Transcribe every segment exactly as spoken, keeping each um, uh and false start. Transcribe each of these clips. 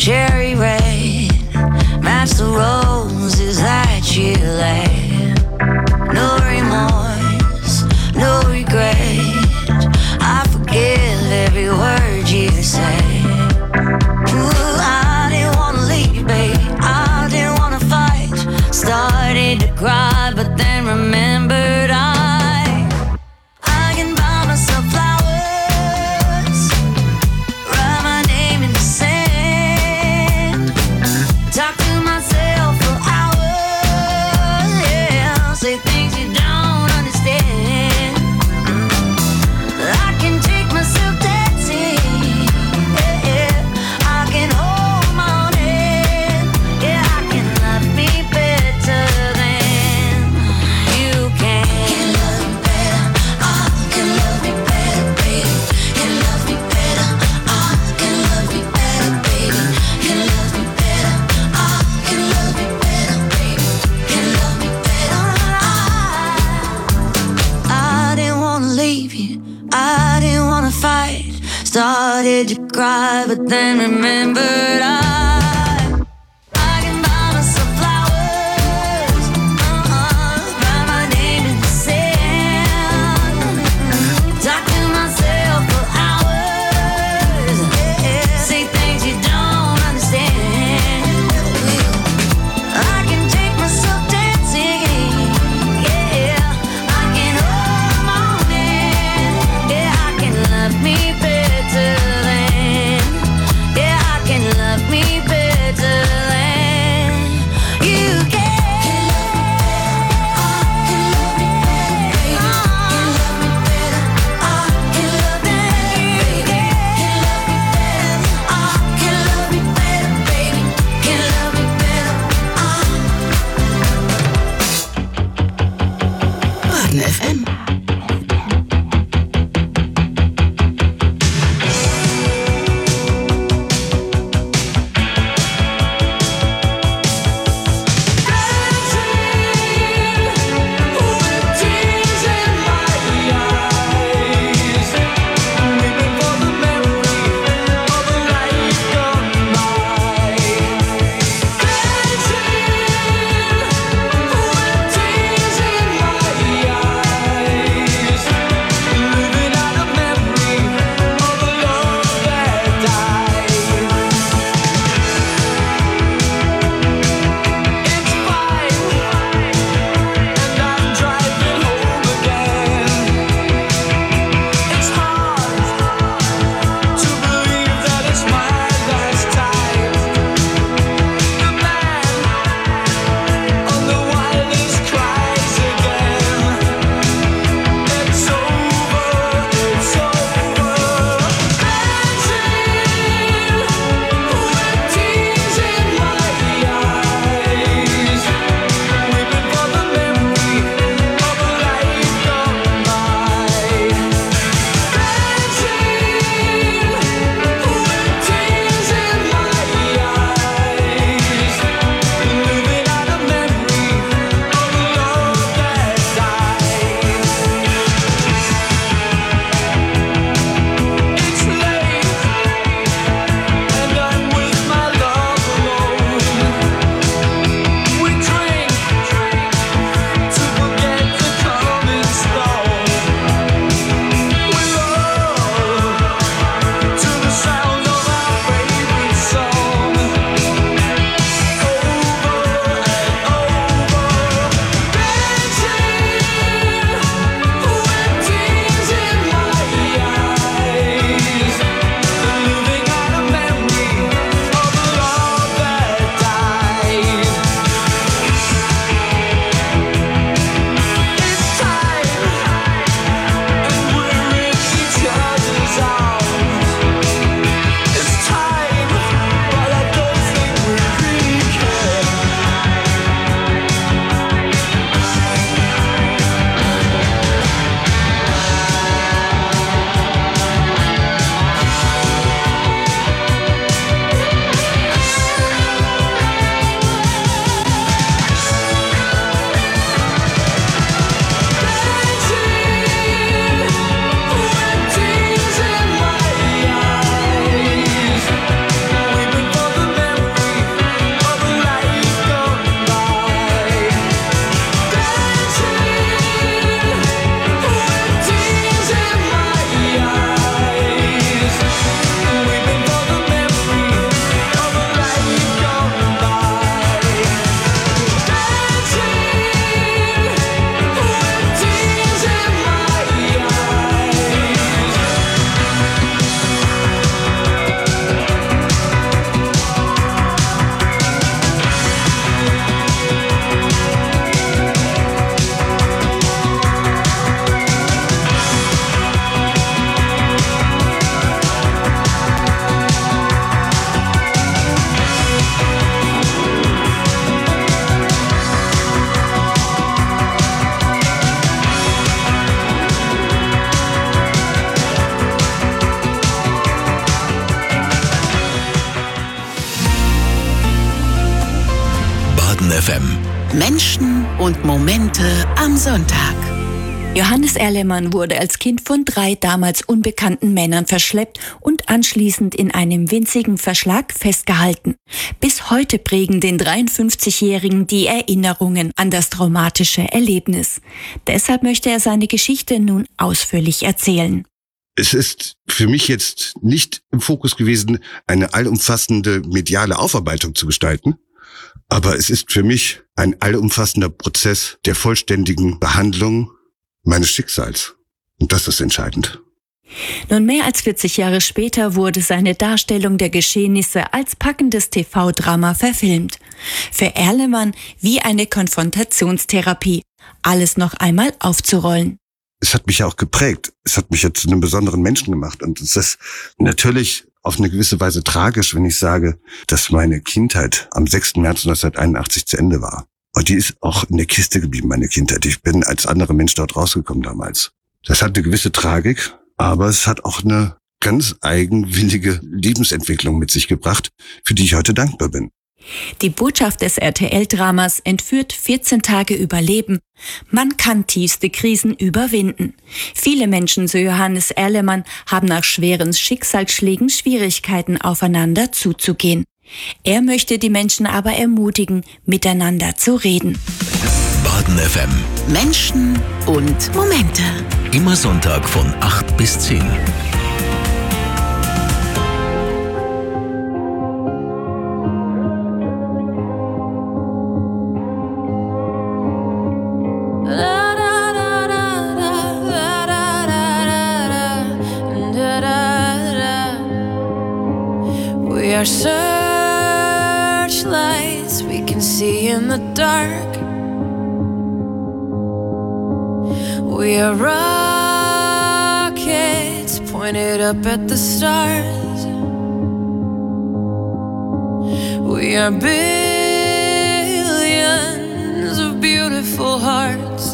cherry red, match the roses that you laid. No remorse, no regret, I forgive every word you say. Ooh, I didn't wanna leave, babe, I didn't wanna fight. Started to cry, but then remembered I I can buy myself flowers, write my name in the sand, talk to myself for hours, yeah, say things you don't understand. I can take myself dancing, yeah, yeah. I can hold my own hand, yeah, I can love me better than you can. Can love me better, I can love me better, baby. Can love me better, I can love me better, baby. Can love me better, I can love me better, baby. Can love me better, I I didn't wanna leave you, I didn't wanna fight. Started to cry, but then remembered I I can buy myself flowers, uh-uh, write my name in the sand, talk to myself for hours, yeah, say things you don't understand. I can take myself dancing, yeah, I can hold my own hand, yeah, I can love me better than, yeah, I can love me F M. Menschen und Momente am Sonntag. Johannes Erlemann wurde als Kind von drei damals unbekannten Männern verschleppt und anschließend in einem winzigen Verschlag festgehalten. Bis heute prägen den dreiundfünfzigjährigen die Erinnerungen an das traumatische Erlebnis. Deshalb möchte er seine Geschichte nun ausführlich erzählen. Es ist für mich jetzt nicht im Fokus gewesen, eine allumfassende mediale Aufarbeitung zu gestalten, aber es ist für mich ein allumfassender Prozess der vollständigen Behandlung meines Schicksals. Und das ist entscheidend. Nun mehr als vierzig Jahre später wurde seine Darstellung der Geschehnisse als packendes T V-Drama verfilmt. Für Erlemann wie eine Konfrontationstherapie, alles noch einmal aufzurollen. Es hat mich ja auch geprägt. Es hat mich ja zu einem besonderen Menschen gemacht. Und es ist natürlich auf eine gewisse Weise tragisch, wenn ich sage, dass meine Kindheit am sechsten März neunzehnhunderteinundachtzig zu Ende war. Und die ist auch in der Kiste geblieben, meine Kindheit. Ich bin als anderer Mensch dort rausgekommen damals. Das hat eine gewisse Tragik, aber es hat auch eine ganz eigenwillige Lebensentwicklung mit sich gebracht, für die ich heute dankbar bin. Die Botschaft des R T L-Dramas entführt vierzehn Tage Überleben. Man kann tiefste Krisen überwinden. Viele Menschen, so Johannes Erlemann, haben nach schweren Schicksalsschlägen Schwierigkeiten, aufeinander zuzugehen. Er möchte die Menschen aber ermutigen, miteinander zu reden. Baden F M. Menschen und Momente. Immer Sonntag von acht bis zehn. We are searchlights we can see in the dark. We are rockets pointed up at the stars. We are billions of beautiful hearts.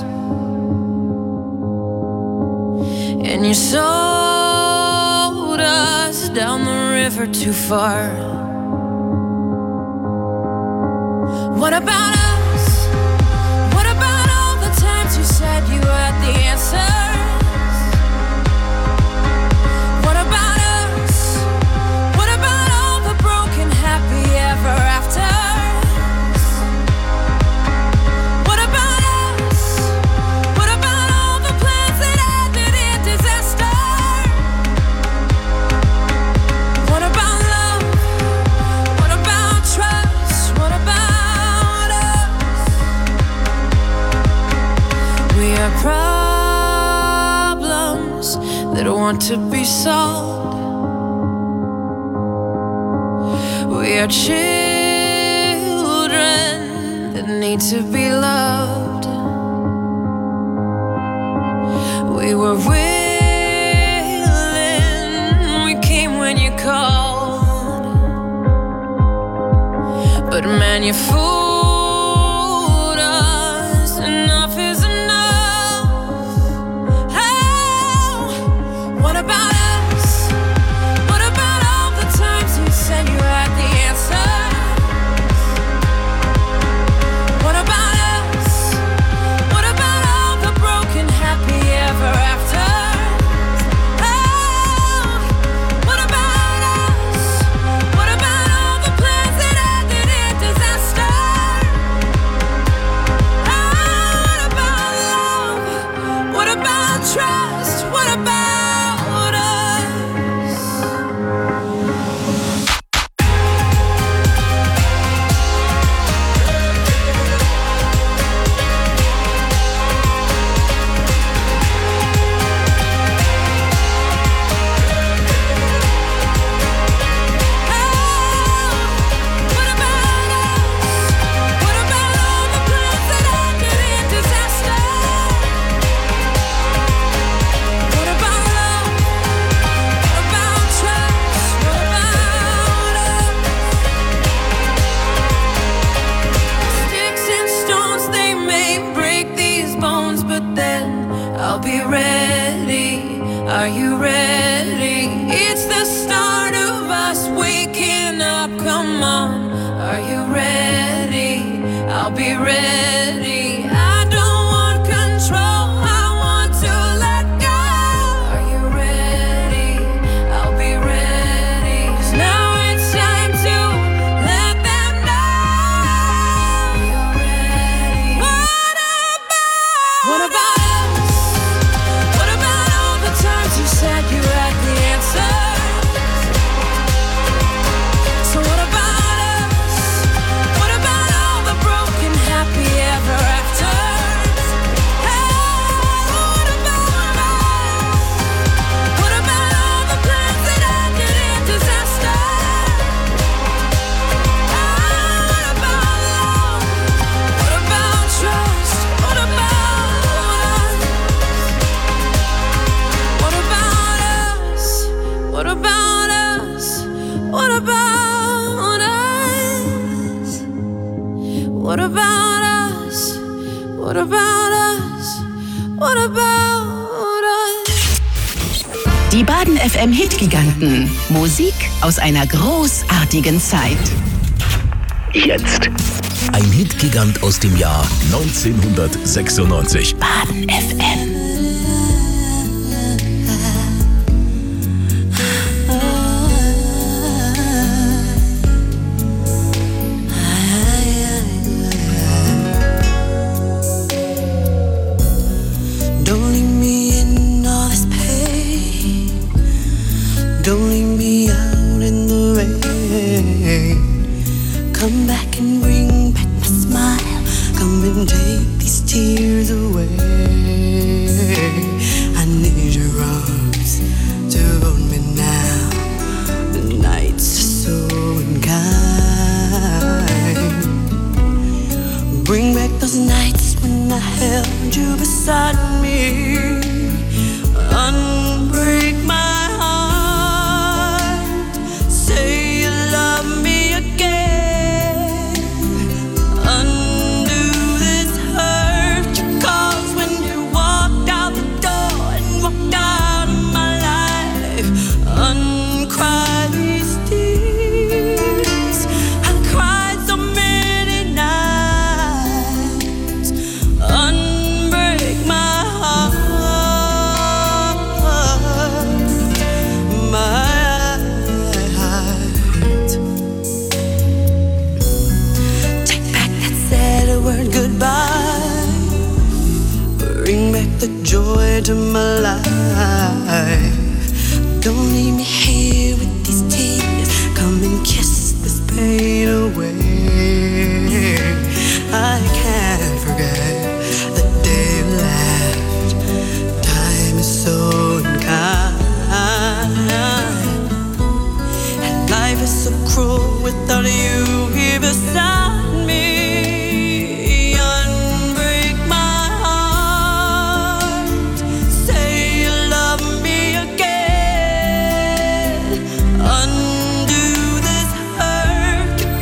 And you sold us down the river too far. What about us? What about all the times you said you had the answers? What about us? What about all the broken happy ever afters? What about us? What about all the plans that ended in disaster? What about love? What about trust? What about us? We are problems that want to be solved. We are children that need to be loved. We were willing, we came when you called. But man, you fooled us. Enough is enough. Oh, what about us? What about all the times you said you had the answers? What about us? What about all the broken happy ever afters? Oh, what about us? What about all the plans that ended in disaster? Oh, what about love? What about trust? What about us? What about us? What about all the plans that ended in disaster? What about love? What about trust? What about us? Sticks and stones, they may break these bones, but then I'll be ready. Are you ready? It's the start of us waking up. Come on, are you ready? I'll I'll be ready. I don't want control, I want to let go. Are you ready? I'll be ready. 'Cause now it's time to let them know you're ready. What about? What about us? What about all the times you said you had the answer? So what about us? What about all the broken happy ever afters? Hey, what about us? What about all the plans that ended in disaster? Ah, what about love? What about trust? What about us? What about us? What about us? What about us? What about us? What about us? What about us? Die Baden F M Hitgiganten. Musik aus einer großartigen Zeit. Jetzt. Ein Hitgigant aus dem Jahr neunzehnhundertsechsundneunzig. Baden F M. Don't leave me in all this pain. Don't leave me out in the rain. Come back and bring back my smile. Come and take these tears away. I need your arms to hold me now. The nights are so unkind. Bring back those nights when I held you beside me. Unbreak my heart. Say you love me again. Undo this hurt you caused when you walked out the door and walked out of my life. Uncry these tears. I cried so many nights. Unbreak my heart, my heart. Take back that sad word goodbye. Bring back the joy to my life. Don't leave me here with these tears. Come and kiss this pain away. I can't forget the day you left. Time is so unkind, and life is so cruel without you here beside me. Unbreak my heart. Say you love me again. Undo this hurt you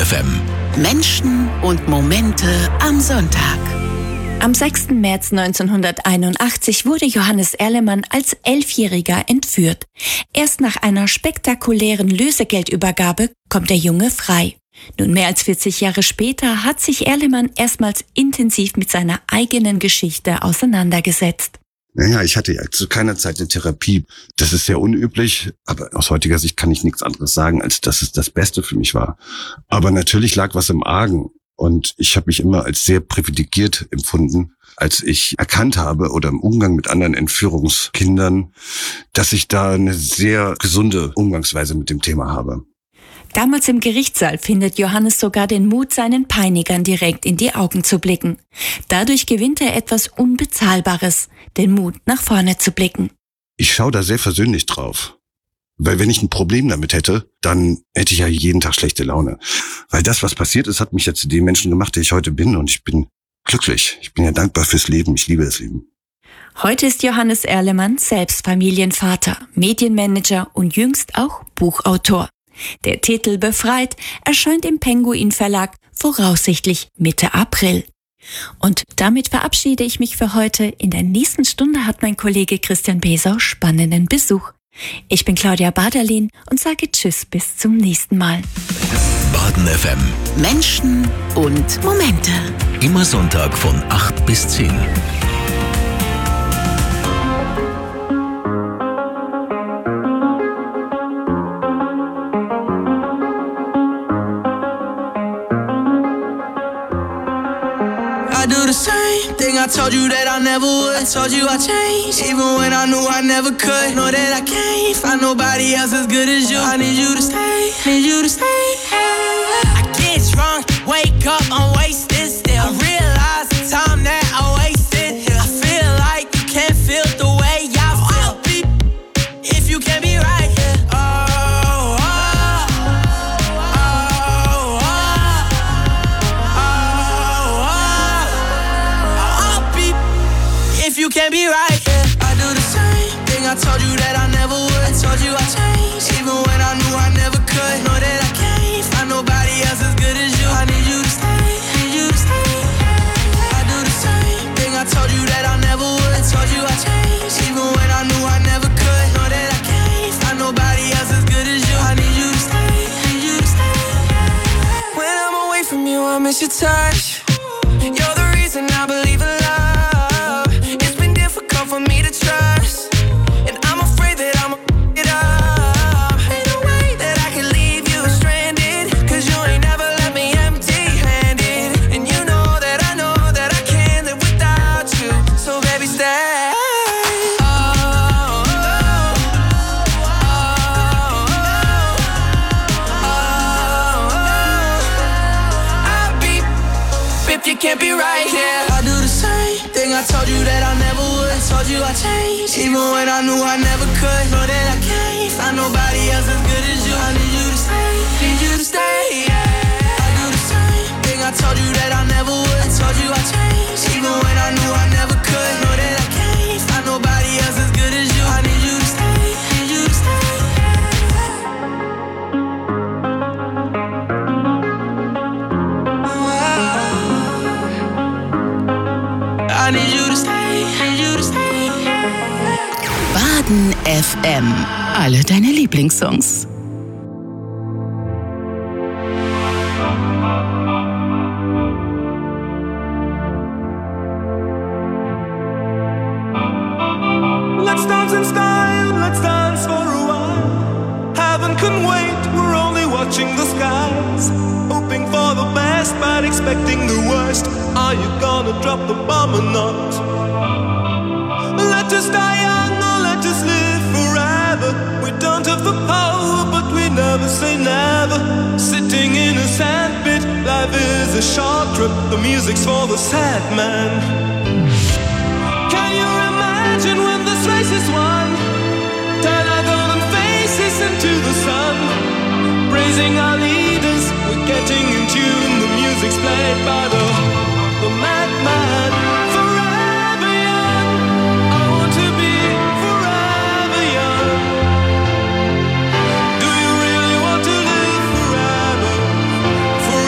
F M. Menschen und Momente am Sonntag. Am sechsten März neunzehnhunderteinundachtzig wurde Johannes Erlemann als Elfjähriger entführt. Erst nach einer spektakulären Lösegeldübergabe kommt der Junge frei. Nun mehr als vierzig Jahre später hat sich Erlemann erstmals intensiv mit seiner eigenen Geschichte auseinandergesetzt. Naja, ich hatte ja zu keiner Zeit eine Therapie. Das ist sehr unüblich, aber aus heutiger Sicht kann ich nichts anderes sagen, als dass es das Beste für mich war. Aber natürlich lag was im Argen. Und ich habe mich immer als sehr privilegiert empfunden, als ich erkannt habe oder im Umgang mit anderen Entführungskindern, dass ich da eine sehr gesunde Umgangsweise mit dem Thema habe. Damals im Gerichtssaal findet Johannes sogar den Mut, seinen Peinigern direkt in die Augen zu blicken. Dadurch gewinnt er etwas Unbezahlbares, den Mut, nach vorne zu blicken. Ich schaue da sehr versöhnlich drauf. Weil wenn ich ein Problem damit hätte, dann hätte ich ja jeden Tag schlechte Laune. Weil das, was passiert ist, hat mich ja zu dem Menschen gemacht, der ich heute bin. Und ich bin glücklich. Ich bin ja dankbar fürs Leben. Ich liebe das Leben. Heute ist Johannes Erlemann selbst Familienvater, Medienmanager und jüngst auch Buchautor. Der Titel Befreit erscheint im Penguin Verlag voraussichtlich Mitte April. Und damit verabschiede ich mich für heute. In der nächsten Stunde hat mein Kollege Christian Besau spannenden Besuch. Ich bin Claudia Baderlin und sage Tschüss bis zum nächsten Mal. Baden F M. Menschen und Momente. Immer Sonntag von acht bis zehn. I do the same thing I told you that I never would. I told you I changed, even when I knew I never could. Know that I can't find nobody else as good as you. I need you to stay, need you to stay. I get drunk, wake up, I'm wasted still. I realize the time that I wasted here. I feel like you can't feel the way I feel. If you can't be right here. Oh, oh, oh, oh, oh, oh. If you can't be right, yeah. I do the same thing I told you that I never would. I told you I changed, even when I knew I never could. Know that I can't find nobody else as good as you. I need you to stay, need you to stay. I do the same thing I told you that I never would. I told you I changed, even when I knew I never could. Know that I can't find nobody else as good as you. I need you to stay, need you to stay. When I'm away from you, I miss your touch. You're the reason I believe in love. For me to trust, and I'm afraid that I'ma f*** it up. Ain't no way that I can leave you stranded, cause you ain't never left me empty-handed. And you know that I know that I can't live without you. So baby stay. Oh, oh, oh, oh, oh, oh. I'll be if you can't be right here. I do the same thing I told you that I never would. I told you I changed, even when I knew I never could. Know that I can't find nobody else as good as you. I need you to stay, need you to stay. I do the same thing I told you that I never would. I told you I changed, even when I knew I never could. Know that I can't find nobody else as good as you. I need you to stay, need you to stay. I need you to stay, need you to stay. Baden F M. Alle deine Lieblingssongs. Let's dance in style, let's dance for a while. Heaven can wait, we're only watching the skies. Hoping for the best, but expecting the worst. Are you gonna drop the bomb or not? Let us die young or let us live forever. We don't have the power, but we never say never. Sitting in a sandpit, life is a short trip. The music's for the sad man. Can you imagine when this race is won? Turn our golden faces into the sun. Praising our leaders, we're getting in tune. The music's played by the, the madman. Forever young, I want to be forever young. Do you really want to live forever?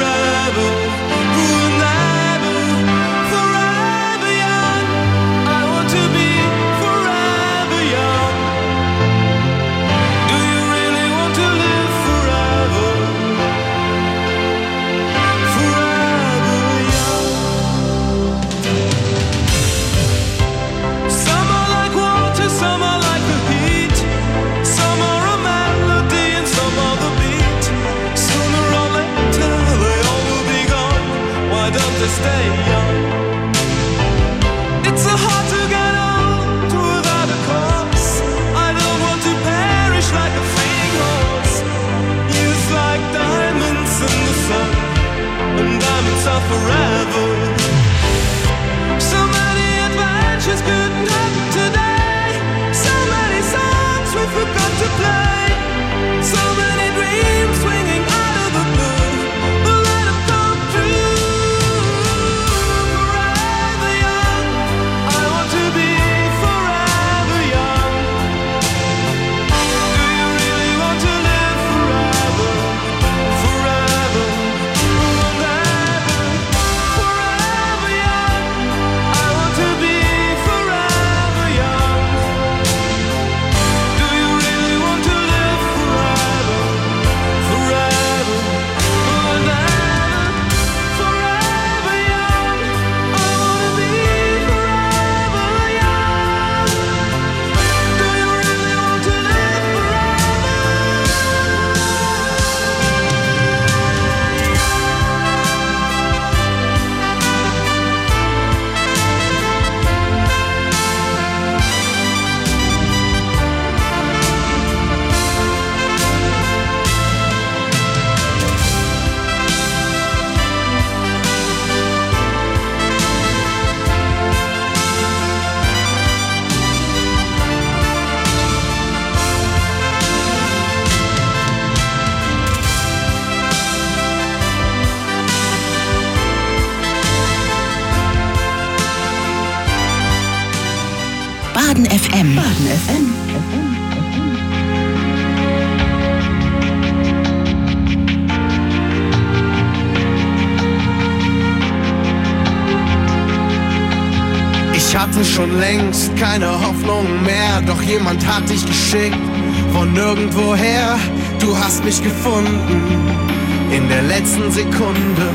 hatte schon längst keine Hoffnung mehr, doch jemand hat dich geschickt von nirgendwoher. Du hast mich gefunden in der letzten Sekunde.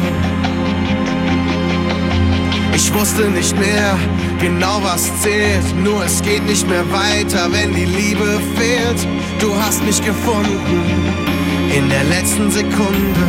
Ich wusste nicht mehr genau, was zählt, nur es geht nicht mehr weiter, wenn die Liebe fehlt. Du hast mich gefunden in der letzten Sekunde.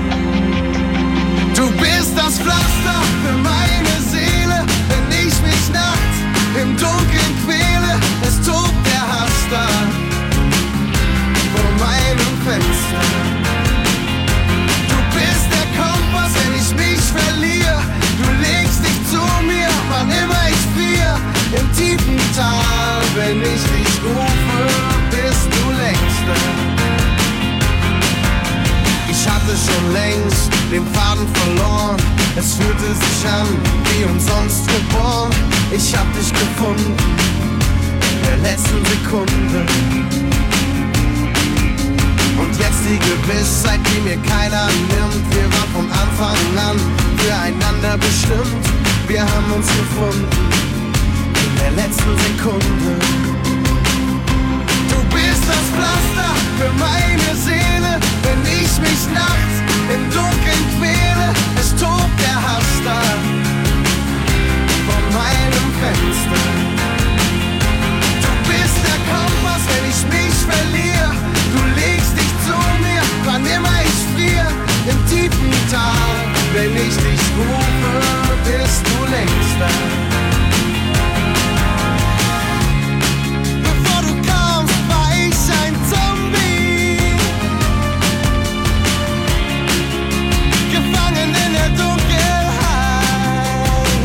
Du bist das Pflaster für meine Seele, wenn ich mich nachts im Dunkeln quäle. Es tobt der Hass da vor meinem Fenster. Du bist der Kompass, wenn ich mich verliere. Du legst dich zu mir, wann immer ich friere. Im tiefen Tal, wenn ich dich rufe, bist du längst da. Ich hatte schon längst den Faden verloren. Es fühlte sich an wie umsonst geboren. Ich hab dich gefunden in der letzten Sekunde. Und jetzt die Gewissheit, die mir keiner nimmt. Wir waren von Anfang an füreinander bestimmt. Wir haben uns gefunden in der letzten Sekunde. Du bist das Pflaster für meine Seele, wenn ich mich nachts im Dunkeln quäle. Es tobt der Hass da vor meinem Fenster. Du bist der Kompass, wenn ich mich verliere. Du legst dich zu mir, wann immer ich friere. Im tiefen Tal, wenn ich dich rufe, bist du längst da. Bevor du kamst, war ich ein Zombie, gefangen in der Dunkelheit.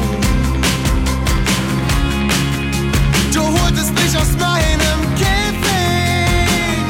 Du holtest mich aus meinem Käfig.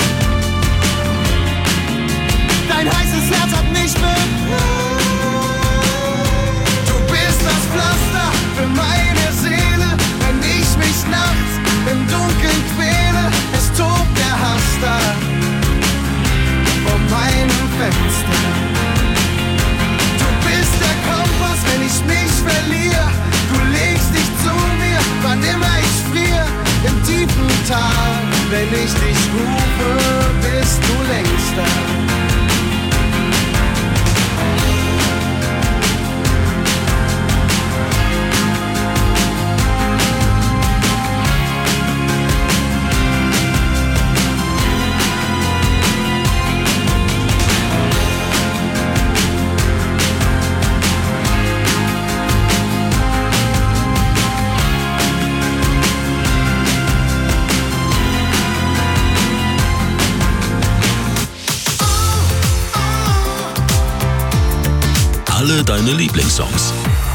Dein heißes Herz hat mich befreit. Du bist das Pflaster für meine Seele, wenn ich mich nachts im Dunkeln quäle. Es tobt der Hass da vor meinem Fenster. Du bist der Kompass, wenn ich mich verliere. Du legst dich zu mir, wann immer ich friere. Im tiefen Tal, wenn ich dich rufe, bist du längst da. Alle deine Lieblingssongs.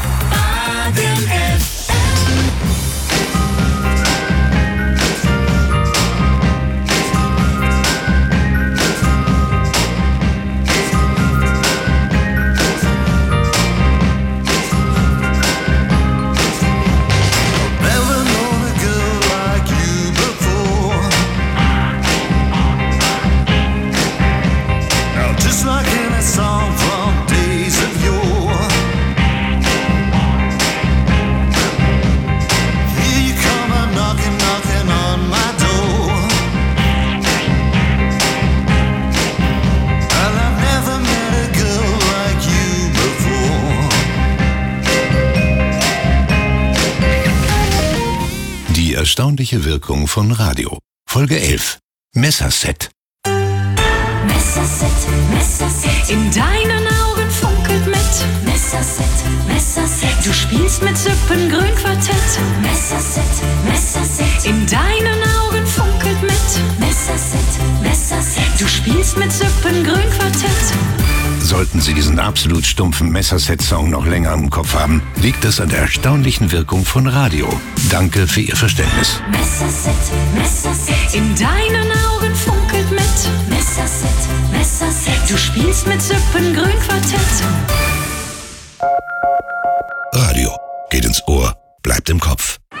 Die erstaunliche Wirkung von Radio. Folge elf. Messerset. Messerset, Messerset. In deinen Augen funkelt mit Messerset, Messerset. Du spielst mit Sippengrün-Quartett. Messerset, Messerset. In deinen Augen funkelt mit Messerset, Messerset. Du spielst mit Sippengrün-Quartett. Sollten Sie diesen absolut stumpfen Messerset-Song noch länger im Kopf haben, liegt es an der erstaunlichen Wirkung von Radio. Danke für Ihr Verständnis. Messerset, Messerset. In deinen Augen funkelt mit Messerset, Messerset. Du spielst mit Sippengrün-Quartett. Radio geht ins Ohr, bleibt im Kopf.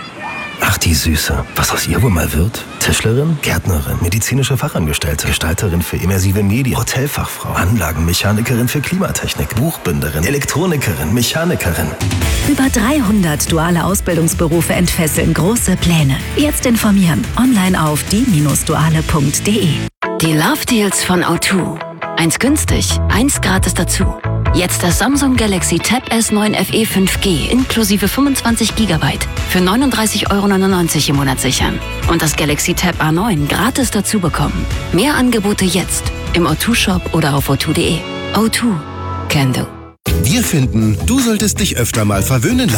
Ach, die Süße. Was aus ihr wohl mal wird? Tischlerin, Gärtnerin, medizinische Fachangestellte, Gestalterin für immersive Medien, Hotelfachfrau, Anlagenmechanikerin für Klimatechnik, Buchbinderin, Elektronikerin, Mechanikerin. Über dreihundert duale Ausbildungsberufe entfesseln große Pläne. Jetzt informieren. Online auf die Bindestrich duale punkt de. Die Love Deals von O zwei. Eins günstig, eins gratis dazu. Jetzt das Samsung Galaxy Tab S neun F E fünf G inklusive fünfundzwanzig Gigabyte für neununddreißig Euro neunundneunzig im Monat sichern. Und das Galaxy Tab A neun gratis dazu bekommen. Mehr Angebote jetzt im O zwei Shop oder auf o zwei punkt de. O zwei. Can do. Wir finden, du solltest dich öfter mal verwöhnen lassen.